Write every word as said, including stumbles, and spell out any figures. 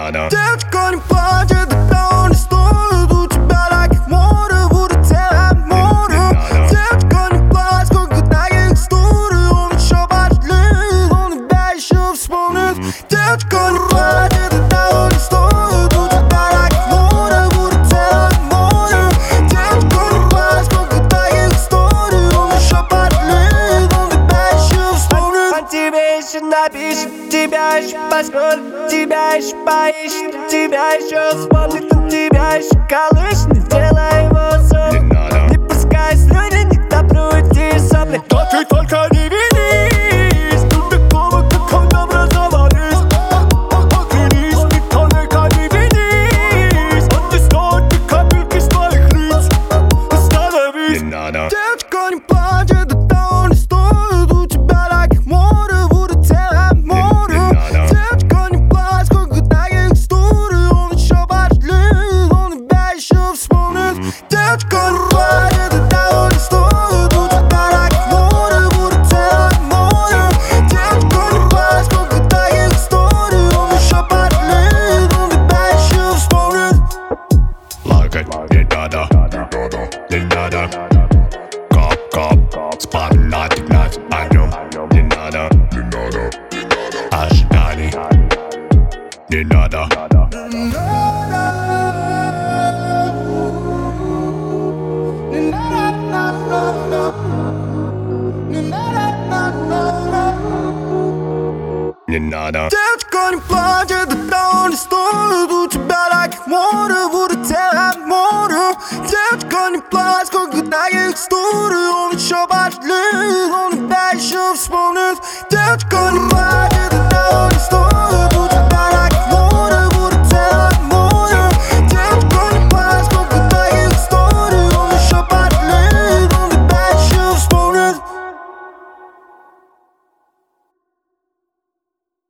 надо. Девочка, не плачь, это того не стоит. У тебя таких море, будет целое море. Девочка, не плачь, сколько таких историй. Он еще пошлит, он тебя еще вспомнит. Девочка, не плачь, это того не стоит. У тебя таких море, будет целое море. Девочка, не плачь, сколько таких историй. Он еще пошлит, он тебя еще вспомнит. Он тебе еще напишет, тебя еще посмотрит, тебя еще поищет, тебя еще вспомнит, он тебя еще колышет. Не делай его сон, Не надо. не пускай слюни, не топнуть и сопли. Да ты только не винись, тут такого, как он образовались. Оглянись, ты только не винись. Он не стоит ни капельки с твоих лиц. Не Остановись. надо. Девочка, не плачь, это того не стоит. У тебя таких море, будет целое море. надо. Девочка, не плачь, сколько таких историй. Он еще пошлит, он тебя еще вспомнит. Девочка, не плачь, это того не стоит. У тебя таких море, будет целое море. Девочка, не плачь, сколько таких историй. Он еще пошлит, он тебя еще вспомнит. Лакать не надо. Не надо. Коп, коп, вспоминать нас о нем. Не надо. Ожиданий. Не надо. Не надо. Девочка, не плачь, это того не стоит. У тебя таких море, будет целое море. Девочка, не плачь, сколько таких историй. Он еще пошлит,